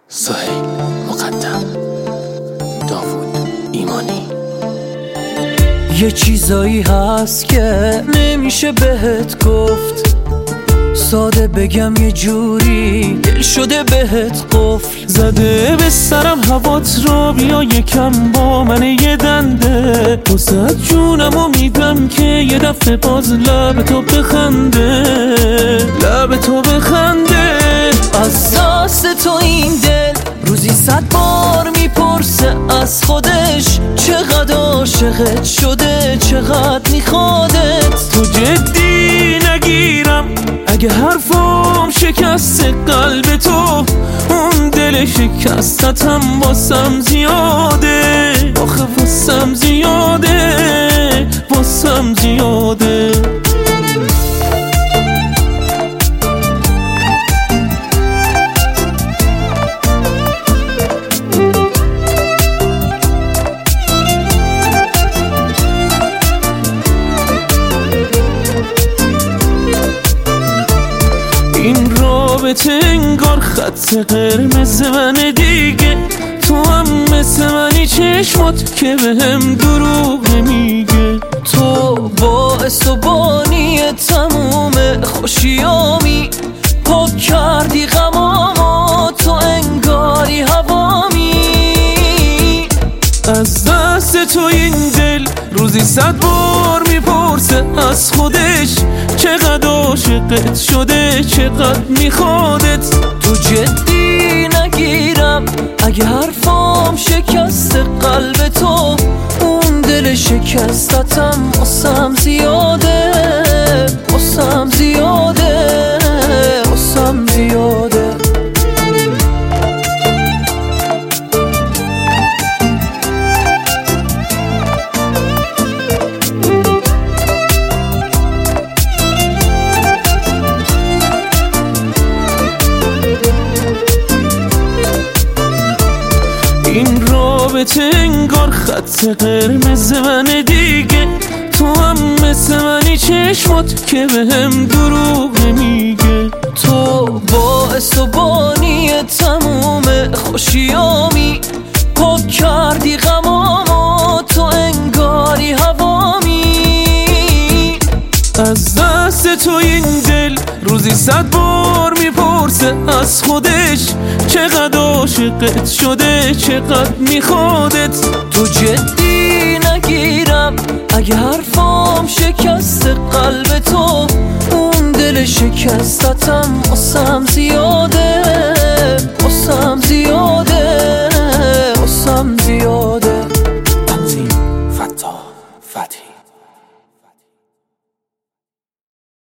سهیل مقدم، داوود ایمانی. یه چیزایی هست که نمیشه بهت گفت، ساده بگم یه جوری دل شده بهت قفل زده به سرم هوات رو بیا یکم با من یه دنده، وسط جونمو میدم که یه دفعه باز لب تو بخنده، لب تو بخنده. از دست تو این دل روزی 100 بار میپرسه از خودش، چقدر عاشقت شده، چقدر میخوادت. تو جدی نگیرم اگه حرفم شکست قلب تو، اون دل شکستتم واسم زیاده، آخه واسم زیاده، واسم زیاده. این رابطه انگار خط قرمز منه دیگه، تو هم مثل منی چشمات که بهم دروغ نمیگه. تو باعث و بانی تموم خوشیامی، پاک کردی غمامو، تو انگاری هوامی. از دست تو این دل روزی 100 بار میپرسه از خودش، چقدر عاشقت شده، چقدر میخوادت. تو جدی نگیرم اگه حرفام شکست قلب تو، اون دل شکستتم واسم زیاده، واسم زیاده، واسم زیاده. این رابطه انگار خط قرمز منه دیگه، تو هم مثل منی چشمات که بهم دروغ نمیگه. تو باعث و بانی تموم خوشیامی، پاک کردی غمامو، تو انگاری هوامی. از دست تو این دل روزی 100 بار میپرسه از خودش، چقدر عاشقت شده، چقدر میخوادت. تو جدی نگیرم اگه حرفام شکست قلب تو، اون دل شکستتم واسم زیاده.